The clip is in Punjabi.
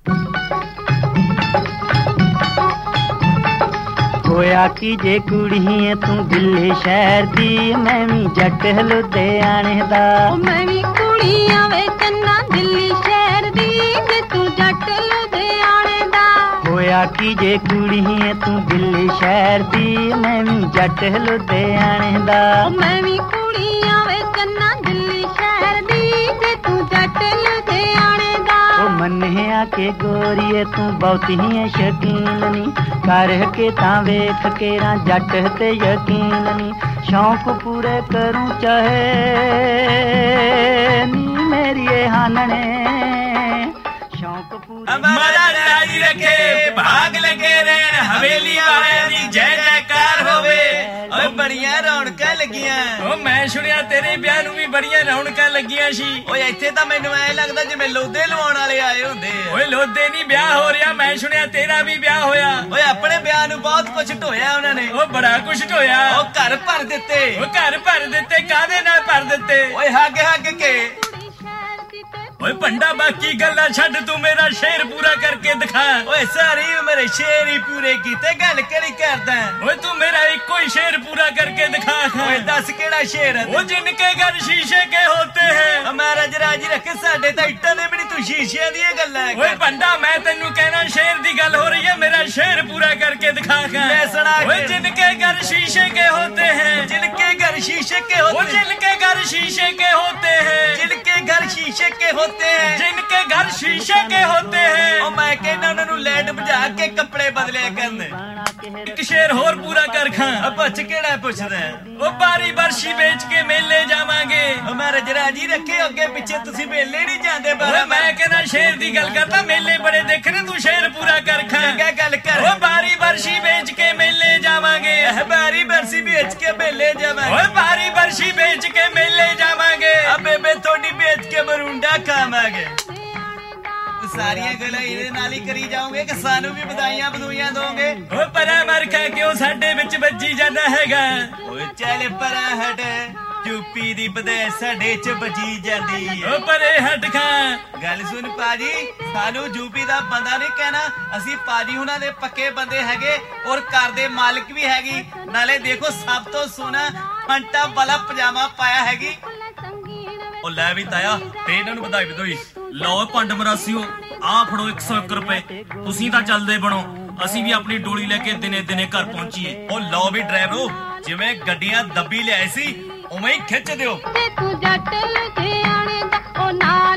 होया कि जे कुड़ी है तू दिल्ली शहर दी, मैं भी जट लुधियाने दा। मैं भी कुड़ियां वे चन्ना दिल्ली शहर दी, जे तू जट लुधियाने दा। होया कि जे कुड़ी है तू दिल्ली शहर दी, मैं भी जट लुधियाने दा। मैं भी कुड़ियां वे चन्ना दिल्ली शहर दी, जे तू जट लुधियाने दा। ओ मन्निया के गोरीए तू बहुती है शकीन नी, करके तां वेख के ना जट ते यकीन नी। शौक पूरे करूं चाहे नी मेरी हानने, शौक पूरे महाराज राजी रखे, भाग लगे रहन, हवेली वाले दी जय जयकार होवे। ਓਏ ਬੜੀਆਂ ਰੌਣਕਾਂ ਲੱਗੀਆਂ। ਓ ਮੈਂ ਸੁਣਿਆ ਤੇਰੇ ਵਿਆਹ ਨੂੰ ਵੀ ਬੜੀਆਂ ਰੌਣਕਾਂ ਲੱਗੀਆਂ ਸੀ। ਓਏ ਇੱਥੇ ਤਾਂ ਮੈਨੂੰ ਐ ਲੱਗਦਾ ਜਿਵੇਂ ਲੋਦੇ ਲਵਾਉਣ ਵਾਲੇ ਆਏ ਹੁੰਦੇ ਆ। ਓਏ ਲੋਦੇ ਨਹੀਂ ਵਿਆਹ ਹੋ ਰਿਹਾ, ਮੈਂ ਸੁਣਿਆ ਤੇਰਾ ਵੀ ਵਿਆਹ ਹੋਇਆ। ਓਏ ਆਪਣੇ ਵਿਆਹ ਨੂੰ ਬਹੁਤ ਕੁਝ ਢੋਇਆ ਉਹਨਾਂ ਨੇ। ਓ ਬੜਾ ਕੁਝ ਢੋਇਆ। ਓ ਘਰ ਭਰ ਦਿੱਤੇ। ਓ ਘਰ ਭਰ ਦਿੱਤੇ, ਕਾਹਦੇ ਨਾਲ ਭਰ ਦਿੱਤੇ? ਓਏ ਹੱਗ ਹੱਗ ਕੇ। ਓਏ ਭੰਡਾ ਬਾਕੀ ਗੱਲਾਂ ਛੱਡ, ਤੂੰ ਮੇਰਾ ਸ਼ੇਰ ਪੂਰਾ ਕਰਕੇ ਦਿਖਾ। ਓਏ ਸਾਰੀ ਉਮਰ ਸ਼ੇਰ ਹੀ ਪੂਰੇ ਕੀਤੇ, ਗੱਲ ਕਿਹੜੀ ਕਰਦਾ? ਓਏ ਤੂੰ ਮੇਰਾ ਇੱਕੋ ਹੀ ਸ਼ੇਰ ਪੂਰਾ ਕਰਕੇ ਦਿਖਾ। ਓਏ ਦੱਸ ਕਿਹੜਾ ਸ਼ੇਰ? ਉਹ ਜਿਨਕੇ ਘਰ ਸ਼ੀਸ਼ੇ ਕੇ ਹੋਤੇ ਹੈ। ਮਹਾਰਾਜ ਰਾਜੀ ਰੱਖੇ, ਸਾਡੇ ਤਾਂ ਇੱਟਾਂ ਦੇ ਵੀ ਨਹੀਂ, ਤੂੰ ਸ਼ੀਸ਼ਿਆਂ ਦੀਆਂ ਗੱਲਾਂ। ਓਏ ਭੰਡਾ ਮੈਂ ਤੈਨੂੰ ਕਹਿਣਾ ਸ਼ੇਰ ਦੀ ਗੱਲ ਹੋ ਰਹੀ ਹੈ, ਮੇਰਾ ਸ਼ੇਰ ਪੂਰਾ ਕਰਕੇ ਦਿਖਾ। ਮੈਂ ਸੁਣਾ। ਓਏ ਜਿਨਕੇ ਘਰ ਸ਼ੀਸ਼ੇ ਕੇ ਹੋਤੇ ਹੈ। ਜਿਨਕੇ ਘਰ ਸ਼ੀਸ਼ੇ ਕੇ ਹੋਤੇ। ਉਹ ਜਿਨਕੇ ਘਰ ਸ਼ੀਸ਼ੇ ਕੇ ਹੋਤੇ ਹੈ। ਜਿਨਕੇ ਘਰ ਸ਼ੀਸ਼ੇ ਕੇ ਹੋਤੇ है, जिनके घर शीशे के होते हैं। ओ मैं कहना उन्हां नूं लाइट बुझा के कपड़े बदलिया करन। एक शेर होर पूरा कर खां। पुछ केड़ा पुछदा? ओ बारी बरशी बेच के मेले जावांगे। ओ महाराज राजी रखे, अगे पीछे तुसीं मेले नहीं जांदे। मैं कहना शेर दी गल करदा, मेले बड़े देखने, तू शेर पूरा कर खां। क्या गल कर? ओ बारी बरशी बेच के मेले जावांगे। बारी बरशी बेच के मेले जावांगे। ओ बारी बरशी बेच के मेले जावांगे। अबे मैं थोड़ी बेच के मरूंडा खावांगे। ਸਾਰੀਆਂ ਗੱਲਾਂ ਇਹਦੇ ਨਾਲ ਹੀ ਕਰੀ ਜਾਓਗੇ ਕਿ ਸਾਨੂੰ ਵੀ ਵਧਾਈਆਂ ਵਧੂਈਆਂ ਦੋਗੇ? ਓਏ ਪਰਾਂ ਮਰਖਾ ਕਿਉਂ ਸਾਡੇ ਵਿੱਚ ਵੱਜੀ ਜਾਂਦਾ ਹੈਗਾ? ਓਏ ਚੱਲ ਪਰਾਂ ਹਟ, ਯੂਪੀ ਦੀ ਵਧਾਈ ਸਾਡੇ ਚ ਵੱਜੀ ਜਾਂਦੀ। ਓ ਪਰੇ ਹਟ ਖਾਂ। ਗੱਲ ਸੁਣ ਪਾਜੀ, ਸਾਨੂੰ ਯੂਪੀ ਦਾ ਬੰਦਾ ਨਹੀਂ ਕਹਿਣਾ, ਅਸੀਂ ਪਾਜੀ ਹੁਣਾਂ ਦੇ ਪੱਕੇ ਬੰਦੇ ਹੈਗੇ ਔਰ ਘਰ ਦੇ ਮਾਲਕ ਵੀ ਹੈਗੀ। ਨਾਲੇ ਦੇਖੋ ਸਭ ਤੋਂ ਸੋਹਣਾ ਫੰਟਾ ਵਾਲਾ ਪਜਾਮਾ ਪਾਇਆ ਹੈਗੀ। ਉਹ ਲੈ ਵੀ ਤਾਇਆ, ਤੇ ਇਹਨਾਂ ਨੂੰ ਵਧਾਈ ਵਧੋਈ। ਲਓ ਭੰਡ ਮਰਾਸੀਓ, ਆਹ ਫੜੋ 101 ਰੁਪਏ। ਤੁਸੀਂ ਤਾਂ ਚੱਲਦੇ ਬਣੋ, ਅਸੀਂ ਵੀ ਆਪਣੀ ਡੋਲੀ ਲੈ ਕੇ ਦਿਨੇ ਦਿਨੇ ਘਰ ਪਹੁੰਚੀਏ। ਉਹ ਲਓ ਵੀ ਡਰਾਈਵਰੋ, ਜਿਵੇਂ ਗੱਡੀਆਂ ਦੱਬੀ ਲਿਆਏ ਸੀ ਉਵੇਂ ਹੀ ਖਿੱਚ ਦਿਓ। ਤੂੰ ਜੱਟ ਲੁਧਿਆਣੇ ਦਾ ਉਹ ਨਾਲ